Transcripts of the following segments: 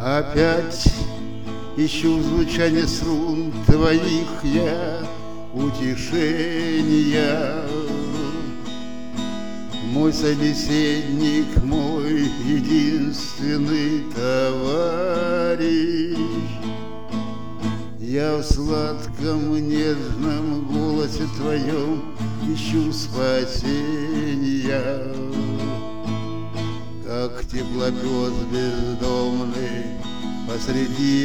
Опять ищу в звучании струн твоих я утешения. Мой собеседник, мой единственный товарищ, я в сладком нежном голосе твоем ищу спасения. Как теплопёс бездомный посреди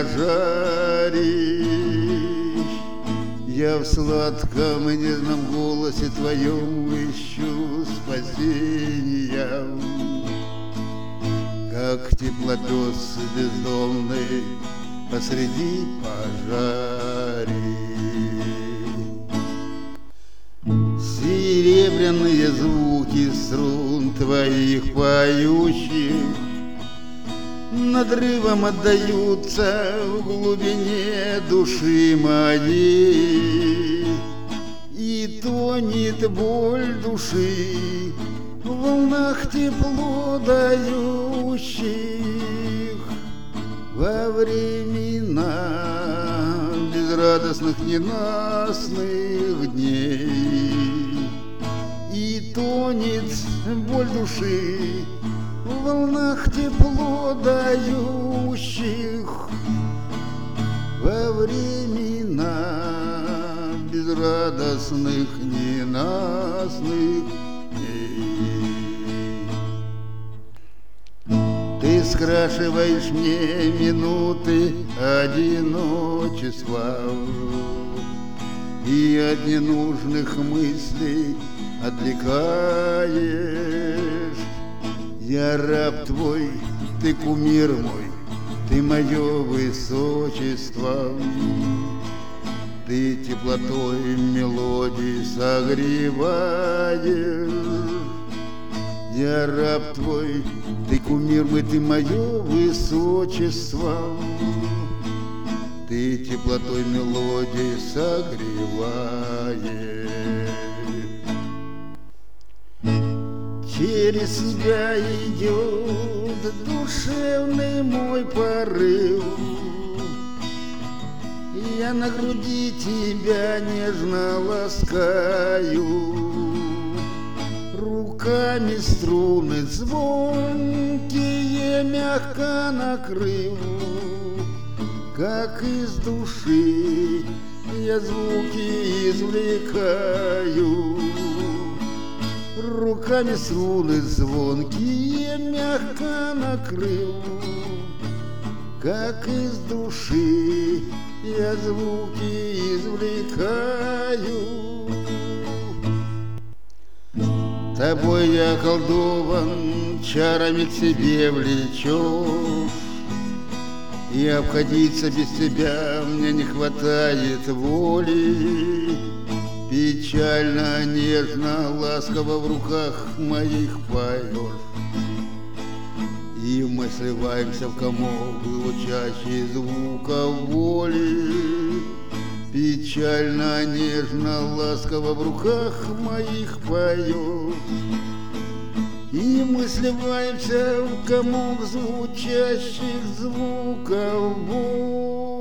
пожарищ, я в сладком нежном голосе твоем ищу спасения. Как теплопёс бездомный посреди пожарищ. Серебряные звуки струн твоих поющих надрывом отдаются в глубине души моей, и тонет боль души в волнах тепло дающих во времена безрадостных ненастных дней. И тонет боль души в волнах тепло дающих во времена безрадостных ненастных дней. Ты скрашиваешь мне минуты одиночества и от ненужных мыслей отвлекаешь. Я раб твой, ты кумир мой, ты мое высочество. Ты теплотой мелодий согреваешь. Я раб твой, ты кумир мой, ты мое высочество. Ты теплотой мелодий согреваешь. Через себя идет душевный мой порыв. Я на груди тебя нежно ласкаю, руками струны звонкие мягко накрыл. Как из души я звуки извлекаю, руками струны звонкие мягко накрыл. Как из души я звуки извлекаю. Тобой я околдован, чарами к себе влечешь, и обходиться без тебя мне не хватает воли. Печально, нежно, ласково в руках моих поешь, и мы сливаемся в комок звучащий звуков воли. Печально, нежно, ласково в руках моих поешь, и мы сливаемся в комок звучащих звуков воли.